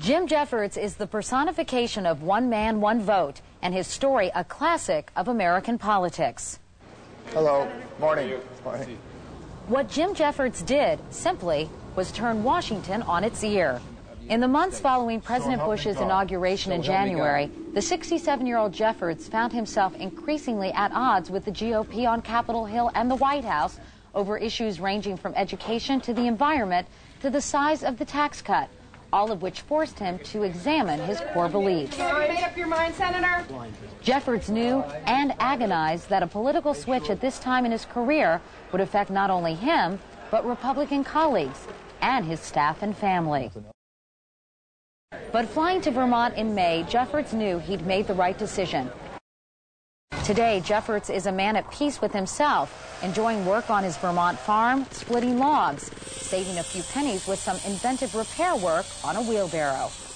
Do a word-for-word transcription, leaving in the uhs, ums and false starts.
Jim Jeffords is the personification of one man, one vote, and his story a classic of American politics. Hello. Morning. Morning. What Jim Jeffords did, simply, was turn Washington on its ear. In the months following President Bush's inauguration in January, the sixty-seven-year-old Jeffords found himself increasingly at odds with the G O P on Capitol Hill and the White House over issues ranging from education to the environment to the size of the tax cut, all of which forced him to examine his core beliefs. Have you made up your mind, Senator? Jeffords knew and agonized that a political switch at this time in his career would affect not only him, but Republican colleagues and his staff and family. But flying to Vermont in May, Jeffords knew he'd made the right decision. Today, Jeffords is a man at peace with himself, enjoying work on his Vermont farm, splitting logs, saving a few pennies with some inventive repair work on a wheelbarrow.